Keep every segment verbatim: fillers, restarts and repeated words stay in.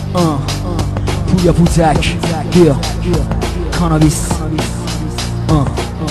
آه پویا پوتک بیا کانابیس. آه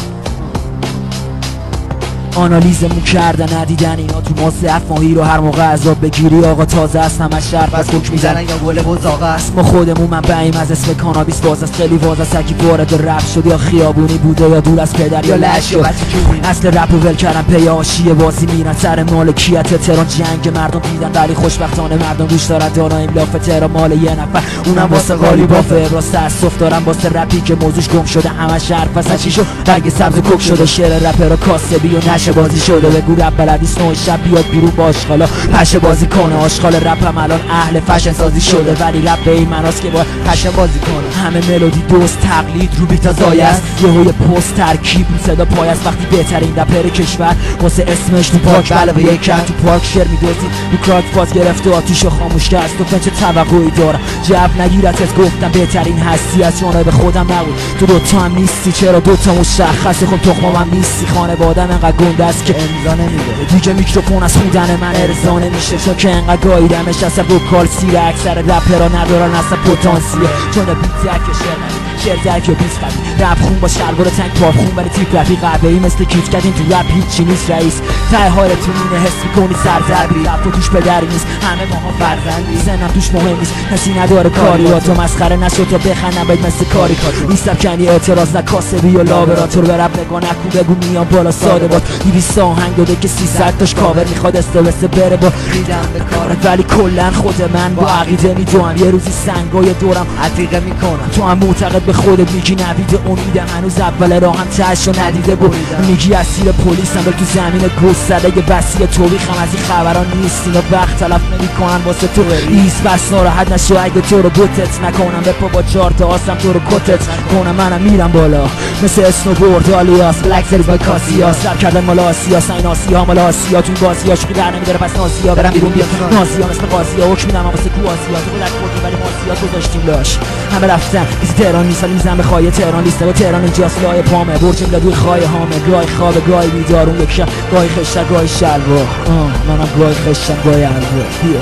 آنالیزمون کردن ندیدن اینا تو ما ضعف ماهی رو هر موقع عذاب بگیری آقا تازه است همش شرف از حکم میزنن یا گل بزاقه است. ما خودمون من بعیم از اسم کانابیس باز است خیلی واضح است اگه وارد رپ شد یا خیابونی بوده یا دور از پدر یا لش شد. اصل رپ رو ول کردن پی حاشیه بازی میرن سر مالکیت تهران جنگ مردم دیدن ولی خوشبختانه مردم روش دارن داراییم لاف تهران مال یه نفر اونم واسه قالیباف. ابراز تاسف دارم واسه رپی که موضوعش گم شده همش حرف است چی شد رنگ سبز کوک شده شعر رپر کاسبی و نشه بازی شده بگو رپ بلدیست نوع شب بیاد بیرون با آشغالا پشه بازی کنه. آشغال رپ هم الان اهل فشن سازی شده ولی رپ به این مناست که باید پشه بازی کنه. همه ملودی دوست تقلید رو بیتا زایه است یه های پست ترکیب رو صدا پای است وقتی بهترین رپر کشور واسه اسمش تو پاک علاوه یک کرد تو پاک شعر میدوزید رو کراک فاز گرفته آتیشو خاموش کرد تو چه توقعی دارم جو نگیرت از گفتم بهترین هستی از چون به خودم نبود تو دوتا هم نیستی چرا دوتا مشخصه خب تخمام هم نیستی خانوادم انقدر گنده است که امضا نمیده دیگه میکروفون از خودن من ارضا نمیشه چون که انقدر گاییدمش اصلا وکال سیره اکثر رپرها ندارن اصلا پتانسیه چون بیت که شعر نمی شعر درک و بیت قوی رپ خون با شلوار تنگ پاپ خون ولی تیپ رپی قهوه‌ای مثل کیت کردین تو رپ هیچی نیست رئیس ته حالتون اینه حس میکنی سرزربی رپ تو توش پدری نیست همه ماها فرزندی زنم توش مهم نیست کسی نداره کاری با تو مسخره نشو تا بخندم باید مثل کاری کاتو نیستم کنی اعتراض نکاسبی و لابراتور به رپ نگاه نکن بگو میام بالا ساده باد دویست آهنگ داده که سیصد تاش کاور میخواد استرس بره با ریدم به کارت ولی کلن خود من با عقیده میدونم یه روزی سنگای دورم عتیقه میکنم تو هم معتقد به خودت میگی نوید امیدم هنوز اول راهم تهشو ندیده بود میگی اسیر پلیسم ولی تو زمین گسترده بسی توبیخم از این خبران نیست اینا وقت تلف نمیکنن واسه تو ایز بس ناراحت نشو اگه تو رو بوتت نکنم به پا با چهار تا آسم تو رو کتت کنم منم میرم بالا مثل اسنوبورد آلیاس بلک سریز با کاسیا سر کردن مال آسیا سین آسیا مال آسیا تو این بازی ها شوخی در نمیداره پس نازیا برم بیرون بیا نازیا مثل قاضی ها حکم میدم واسه کو آسیا تو بلک بردی ولی ماسیا گذاشتیم لاش همه رفتن بیزی تهران نیست ولی میزن به خواهی تهران لیسته با تهران اینجاست لای پامه برج میلاد روی خواهی هامه گاهی خواب گاهی بیدارون یک شب گاهی خشتر گاهی شلوار منم گاهی خشتم گاهی الوار بیا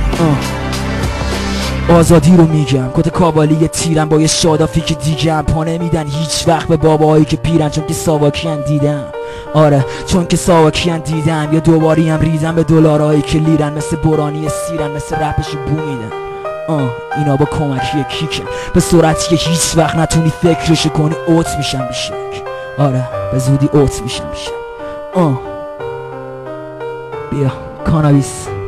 آزادی رو میگم کت کابالی تیرم با یه شادافی که دیگم پا نمیدن هیچ وقت به باباهایی که پیرن چون که ساواکیان دیدم آره چون که ساواکیان دیدم یا دوباری هم ریدم به دلارهایی که لیرن مثل برانی سیرن مثل رپشو بو میدن آه اینا با کمکی کیکن به صورتی که هیچ وقت نتونی فکرشو کنی اوت میشن بیشک آره به زودی اوت میشن بیشک آه بیا کانابیس.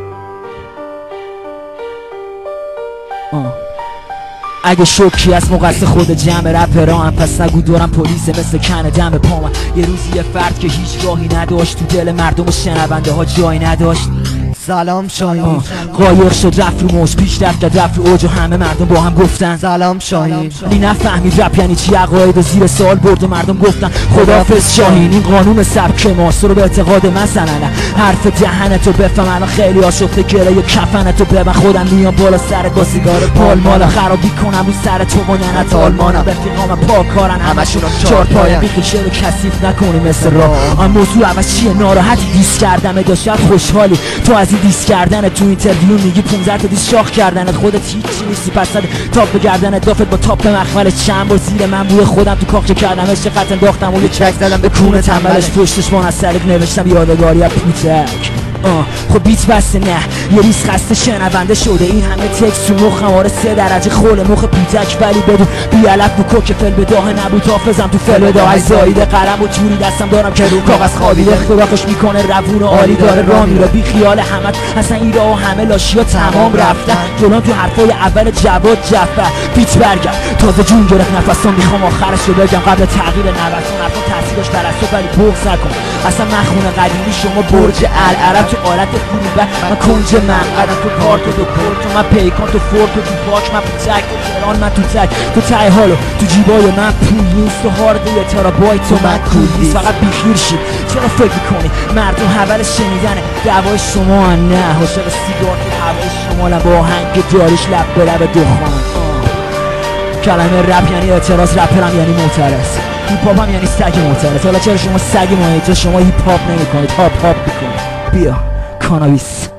آه اگه شوکی از مقص خود جمع رپران پس نگو دارم پلیس مثل کنه دم پامن یه روزی یه فرد که هیچ راهی نداشت تو دل مردم و شنونده ها جایی نداشت سلام شاهین قایق شد رفت رو موش پیش رفت کرد رفت رو اوج و همه مردم با هم گفتن سلام شاهین ولی نفهمید رپ یعنی چی عقاید و زیر سوال برد و مردم گفتن خداحافظ شاهین این قانون سبک ماست رو به اعتقاد من سننه حرف دهنتو بفهم الان خیلی آشفته گره کفنتو ببن خودم میام بالا سرت با سیگار پال مالا خرابی کنم رو سر تو و ننت آلمانم رفیقام پاکارن همشون چهار پایم بیخیشه رو کثیف نکنی مثل راه آن موضوع عوض چیه ناراحتی دیس کردم داشت خوشحالی تو از دیس کردن تو اینترویو میگی پانزده تا دیس شاخ کردنت خودت هیچی نیستی پس تاپ بگردنت دافت با تاپ مخمل چند بار زیر من بوی خودم تو کاخ کردمش خط انداختم و یه چک زدم به کونه تنبلش پشتش من از سرک نوشتم یادگاری از پوتک آه خب بیت بسته نه یه ریس خسته شنونده شده این همه تکست تو مخم آره سه درجه خول مخ پوتک ولی بدون بیالف بو کوک فل بداه نبود حافظم تو فل بداه زایده قلم و جوری دستم دارم که رو کاغذ خوابیده اختراقش میکنه روون و عالی داره راه میره بی خیال همت اصلا ایرا و همه لاشیا تمام رفتن جلون تو حرفای اول جواد جفه بیت برگرد تازه جون گرفت نفسم میخوام آخرش رو بگم قبل تغییر نوسان حرفا تاثیرش بر اساس ولی بغض نکن اصلا مخونه قدیمی شما برج العرب تو آلت فروبه من کنج منقدم تو کارت و دو کورت من پیکان تو فورت و تو پاک من پوتک تو تهران من تو تک تو ته حالو تو جیبای من پول نیست و هارده یه ترابایت تو من کول نیست فقط بیخیر شید چرا فکر کنی مردم حول شنیدنه دوای شما نه حاشق سیگار تو هوای شمالم با آهنگ داریش لب به لب دخان کلمه رپ یعنی اعتراض رپرم یعنی معترض هیپ هاپ هم یعنی سگ معترض حالا چرا شما سگ محیط شما هیپ هاپ نمیکنید هاپ هاپ میکنید بیا کانابیس.